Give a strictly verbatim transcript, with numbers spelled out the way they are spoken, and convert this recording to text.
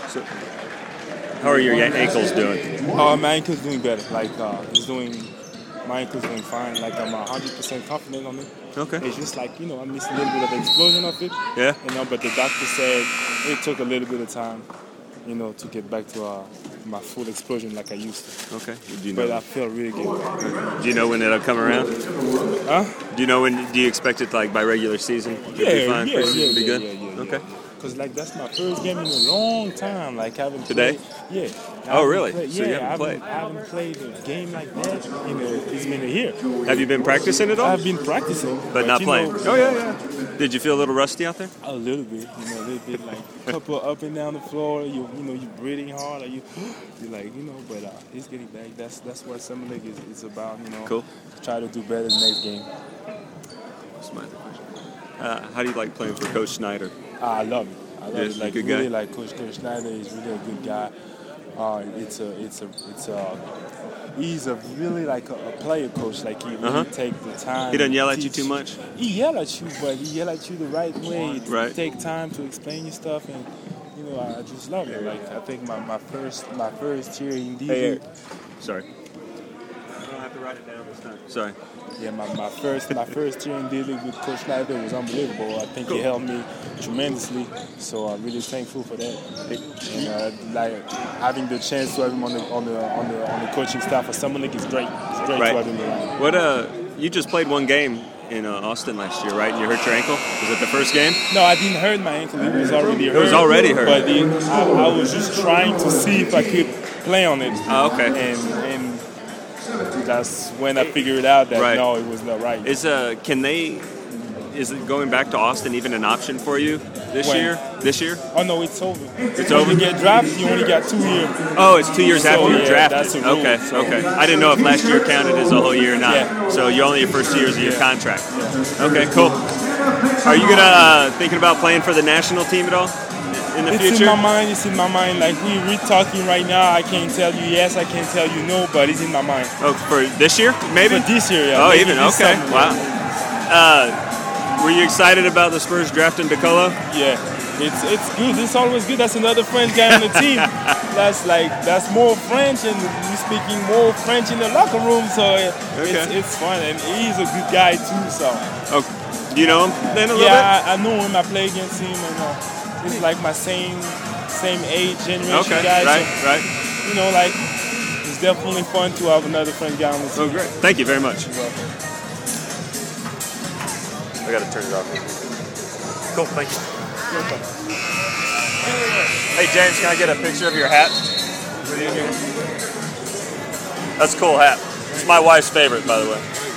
So, how are your ankles doing? Uh, my ankle's doing better. Like, uh, it's doing, my ankle's doing fine. Like, I'm one hundred percent confident on it. Okay. It's just like, you know, I missed a little bit of the explosion of it. Yeah. You know, but the doctor said it took a little bit of time, you know, to get back to uh, my full explosion like I used to. Okay. Do you know? But I feel really good. Do you know when it'll come around? Huh? Do you know when? Do you expect it like by regular season? to Yeah, be fine yeah, for you? yeah, Be yeah, good? yeah, yeah, yeah. Okay. Because, like, that's my first game in a long time. Like, having Today? Played, yeah. I Oh, haven't really? Played, So yeah, you haven't I haven't, played? I haven't played a game like that in a, it's been a year. Have you been practicing at all? I've been practicing. But, But, not you playing? know, Oh, yeah, yeah. Did you feel a little rusty out there? A little bit, you know, a little bit like a couple up and down the floor. You, you know, you breathing hard. Or you, you like, you know, but uh, it's getting back. That's that's what Summer League is, is about. You know, Cool. Try to do better the next game. That's my other question. Uh, how do you like playing for Coach Snyder? I love it. I love Yeah, it. Like good really, guy. like Coach Coach Schneider is really a good guy. Uh, it's a, it's a, it's a. He's a really like a, a player coach. Like he really Uh-huh. take the time. He doesn't yell to at you teach. too much? He yell at you, but he yell at you the right way. Right. Take time to explain your stuff, and you know I just love it. Like I think my, my first my first year in D Hey, League. Eric. Sorry. I don't have to write it down this time. Sorry. Yeah, my, my first my first year in D League with Coach Schneider was unbelievable. I think he helped me tremendously, so I'm really thankful for that. And uh, like having the chance to have him on the on the on the on the coaching staff for Summer League is great. It's great Right. to have him around. What uh? You just played one game in uh, Austin last year, right? And you hurt your ankle. Was it the first game? No, I didn't hurt my ankle. It was already hurt. It was already hurt. But it, I, I was just trying to see if I could play on it. Oh, okay. And and that's when I figured out that Right. no, it was not right. Is uh? Can they? Is it going back to Austin even an option for you this When? year? This year? Oh no, it's over. It's when over? you get drafted, you only got two years. Oh, it's two years So, after you're yeah, drafted. that's the rule, okay, so- okay. I didn't know if last year counted as a whole year or not. Yeah. So you're only your first two years of your Yeah. contract. Okay, cool. Are you gonna uh, thinking about playing for the national team at all in the It's future? in my mind. It's in my mind. Like we we talking right now. I can't tell you yes. I can't tell you no. But it's in my mind. Oh, for this year, maybe. For this year, yeah. Oh, Maybe even this okay. summer, Wow. yeah. Uh, were you excited about the Spurs drafting DeColo? Yeah, it's it's good. It's always good. That's another French guy on the team. That's like that's more French, and we speaking more French in the locker room. So it, it's Okay. it's fun, and he's a good guy too. So Oh, do you know him then a little yeah, I, I know him. I play against him, and uh, it's like my same same age bit? generation Okay, guy. right, So, right. you know, like it's definitely fun to have another French guy on the team. Oh, great. Thank you very much. Well, I gotta turn it off. Cool, thank you. Hey James, can I get a picture of your hat? That's a cool hat. It's my wife's favorite, by the way.